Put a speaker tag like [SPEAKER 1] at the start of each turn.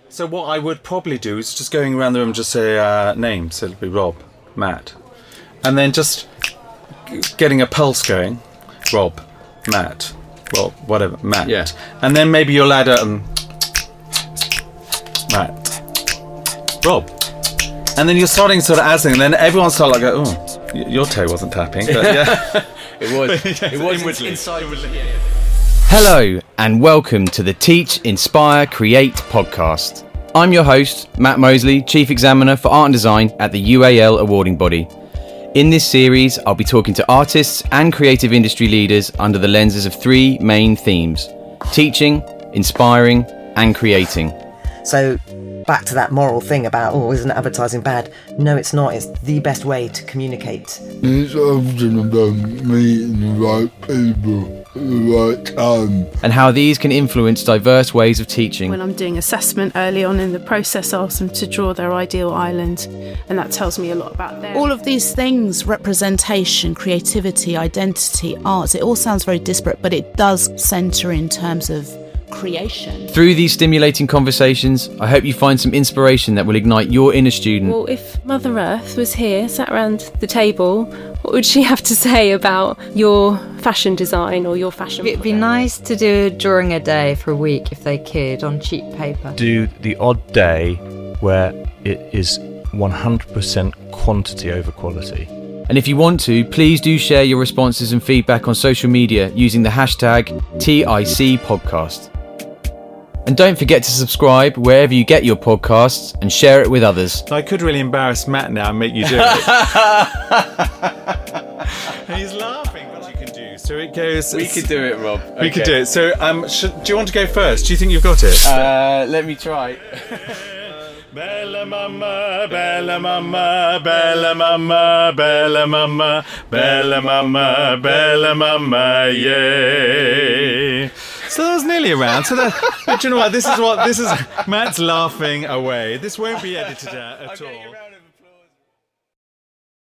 [SPEAKER 1] So what I would probably do is just going around the room, just say names. So it'll be Rob, Matt, and then just getting a pulse going. Rob, Matt, Rob, whatever, Matt.
[SPEAKER 2] Yeah.
[SPEAKER 1] And then maybe you'll add Matt, Rob, and then you're starting sort of adding, and then everyone start like, oh, your toe wasn't tapping. But yeah.
[SPEAKER 2] It was.
[SPEAKER 1] Yes,
[SPEAKER 2] It was
[SPEAKER 1] inwardly.
[SPEAKER 2] inside.
[SPEAKER 3] Hello and welcome to the Teach, Inspire, Create podcast. I'm your host, Matt Mosley, Chief Examiner for Art and Design at the UAL awarding body. In this series, I'll be talking to artists and creative industry leaders under the lenses of three main themes: teaching, inspiring, and creating.
[SPEAKER 4] So back to that moral thing about, isn't advertising bad? No, it's not. It's the best way to communicate.
[SPEAKER 5] It's often about meeting the right people at the right time.
[SPEAKER 3] And how these can influence diverse ways of teaching.
[SPEAKER 6] When I'm doing assessment early on in the process, I ask them to draw their ideal island, and that tells me a lot about them.
[SPEAKER 7] All of these things, representation, creativity, identity, arts, it all sounds very disparate, but it does centre in terms of creation.
[SPEAKER 3] Through these stimulating conversations, I hope you find some inspiration that will ignite your inner student.
[SPEAKER 8] Well, if Mother Earth was here, sat around the table, what would she have to say about your fashion design or your fashion?
[SPEAKER 9] It'd be nice to do a drawing a day for a week if they could, on cheap paper.
[SPEAKER 10] Do the odd day where it is 100% quantity over quality.
[SPEAKER 3] And if you want to, please do share your responses and feedback on social media using the hashtag TICPodcast. And don't forget to subscribe wherever you get your podcasts and share it with others.
[SPEAKER 1] I could really embarrass Matt now and make you do it. He's laughing, but you can do. So it goes.
[SPEAKER 2] We could do it, Rob.
[SPEAKER 1] We could do it. So, do you want to go first? Do you think you've got it?
[SPEAKER 2] Let me try.
[SPEAKER 1] Bella mama, bella mama, bella mama, bella mama, bella mama, bella mama, yay. So that was nearly around. So that, but you know what? This is Matt's laughing away. This won't be edited out at all.